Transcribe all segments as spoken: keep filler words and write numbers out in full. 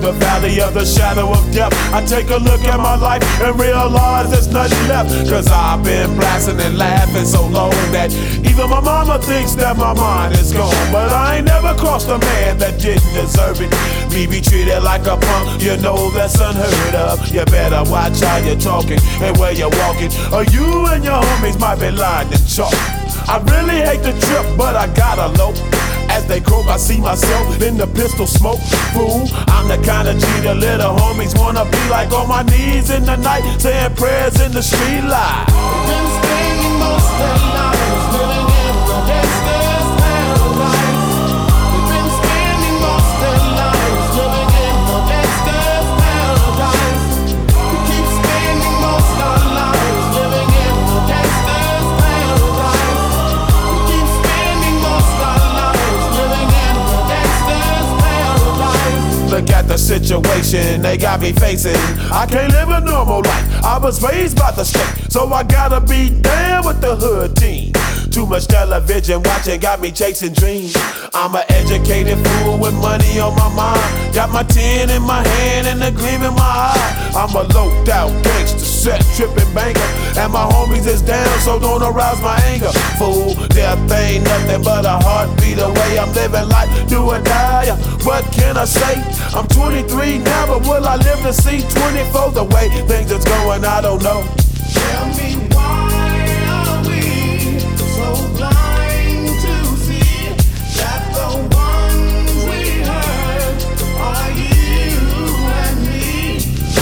the valley of the shadow of death, I take a look at my life and realize there's nothing left. Cause I've been blasting and laughing so long that even my mama thinks that my mind is gone. But I ain't never crossed a man that didn't deserve it. Me be treated like a punk, you know that's unheard of. You better watch how you're talking and where you're walking, or you and your homies might be lying to chalk. I really hate the trip, but I gotta low. As they croak, I see myself in the pistol smoke. Fool, I'm the kind of G the little homies wanna be like, on my knees in the night, saying prayers in the street light. Been spending most of their lives living in the gangster's paradise. They've been spending most of their lives living in the gangster's paradise. We keep spending most of our lives living in the gangster's paradise. We keep spending most of our lives living in the gangster's paradise. Look at the situation they got me facing. I can't live a normal life. I was raised by the state, so I gotta be down with the hood team. Too much television watching got me chasing dreams. I'm an educated fool with money on my mind. Got my tin in my hand and a gleam in my eye. I'm a loped out gangster, set tripping banker, and my homies is down, so don't arouse my anger. Fool, death ain't nothing but a heartbeat away. I'm living life, do or die. What can I say? I'm twenty-three now, but will I live to see twenty-four? The way things is going, I don't know. Tell me why are we so blind to see that the ones we hurt are you and me?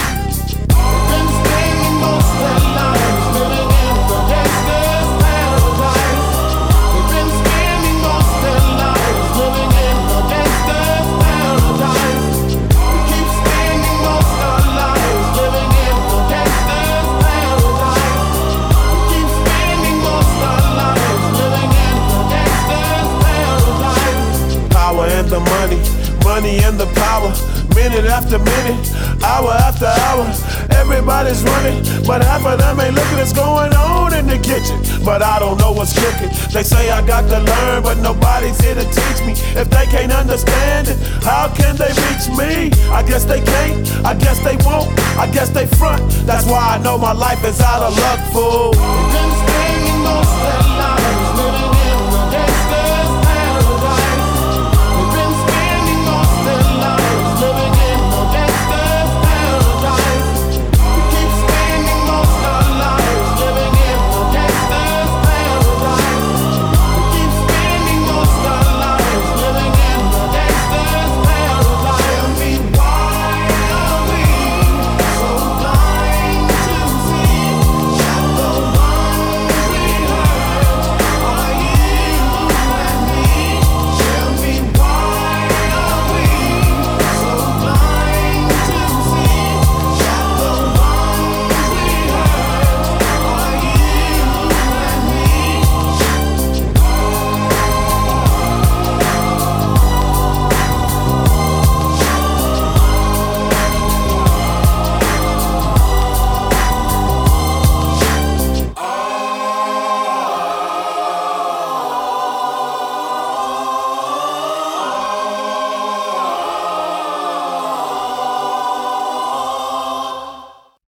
We've been spending most of our lives living in the gangster's paradise. We've been spending most of our lives living in the gangster's paradise. We keep spending most of our lives living in the gangster's paradise. We keep spending most of our lives living in the gangster's paradise. Power and the money, money and the power. Minute after minute, hour after hour, everybody's running, but half of them ain't looking what's going on in the kitchen. But I don't know what's cooking. They say I got to learn, but nobody's here to teach me. If they can't understand it, how can they reach me? I guess they can't, I guess they won't, I guess they front. That's why I know my life is out of luck, fool. We've been spending most of